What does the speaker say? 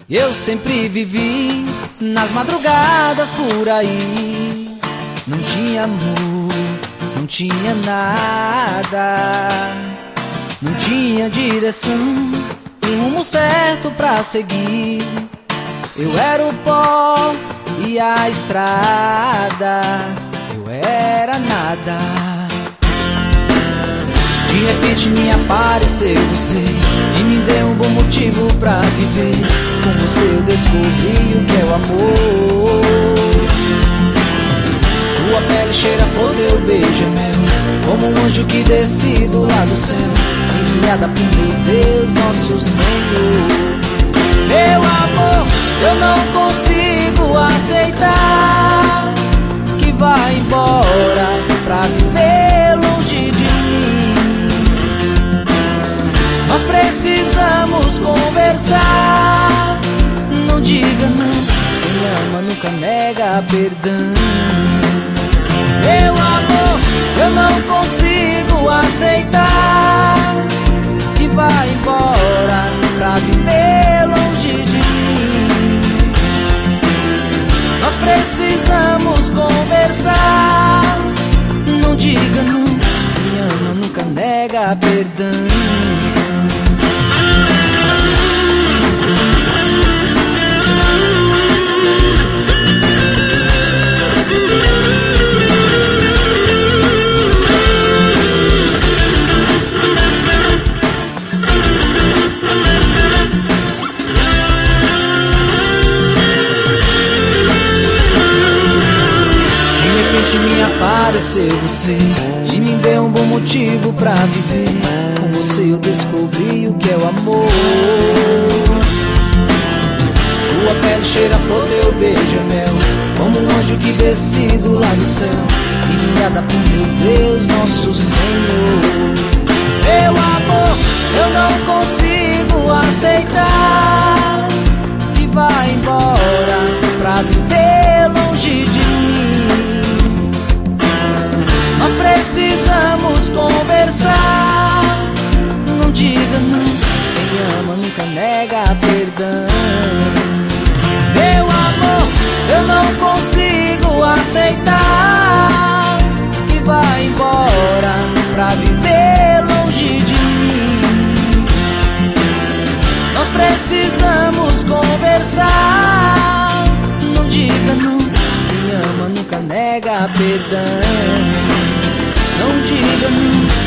Eu sempre vivi nas madrugadas por aí. Não tinha amor, não tinha nada. Não tinha direção e rumo certo pra seguir. Eu era o pó e a estrada, eu era nada. De repente me apareceu você e me deu um bom motivo pra viver. Com você eu descobri o que é o amor. Tua pele cheira a flor, teu beijo é mel, como um anjo que desce do lado do céu, enviada por meu Deus, nosso Senhor. Meu amor, eu não consigo aceitar que vai embora pra viver longe de mim. Nós precisamos conversar. Não diga não, quem ama nunca nega perdão. Meu amor, eu não consigo aceitar que vai embora pra viver longe de mim. Nós precisamos conversar. Não diga não, quem ama nunca nega perdão. Me apareceu você e me deu um bom motivo pra viver. Com você eu descobri o que é o amor. Tua pele cheira a flor, teu beijo é mel, como um anjo que desce do lado do céu, enviada por meu Deus, nosso Senhor. Meu amor, eu não consigo aceitar que vai embora pra viver longe de mim. Nós precisamos conversar. Não diga não, quem ama nunca nega perdão. Meu amor, eu não consigo aceitar que vai embora pra viver longe de mim. Nós precisamos conversar. Não diga não, quem ama nunca nega perdão. Não diga não.